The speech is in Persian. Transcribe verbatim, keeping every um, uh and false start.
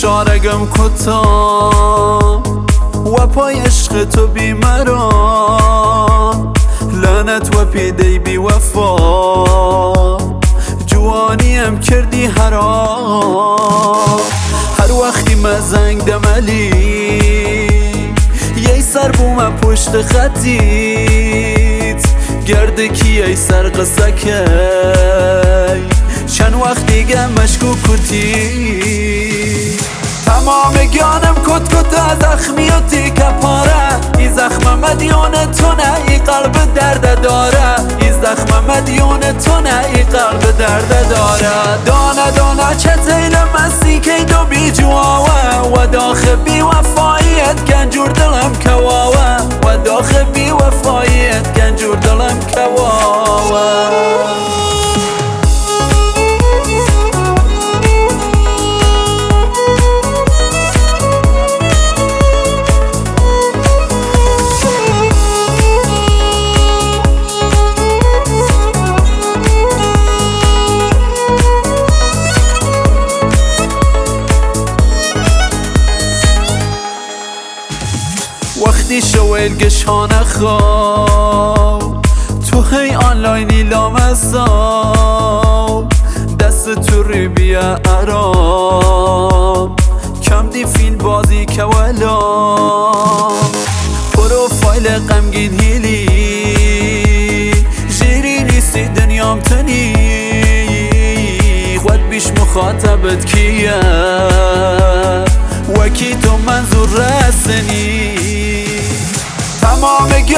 شارگم کتا و پای عشق تو بیمران لعنت و پیدی بی وفا جوانیم کردی حرام هر وقتی ما زنگ دملی یه سر بوم پشت خطیت گرده کی ای سر قصه کی چند وقت دیگه مشکوکوتی تمام گیانم کت کت از زخمیاتی که پاره ای زخم مدیون تو نه ای قلب درد داره ای زخم مدیون تو نه ای قلب درد داره دانه دانه چه تیل مسی که دو بی جواوه و داخل بی وفایت گنجور دلم کواوه و داخل بی وفایت گنجور دلم کواوه وقتی شویل گشانه خواب تو هی آنلاینی لامسا دست تو ری بیا ارام کم دی فیل بازی که ولام پروفایل غمگین هیلی جیری نیستی دنیام تنی خود بیش مخاطبت کیه وکی تو منظور رسنی تمام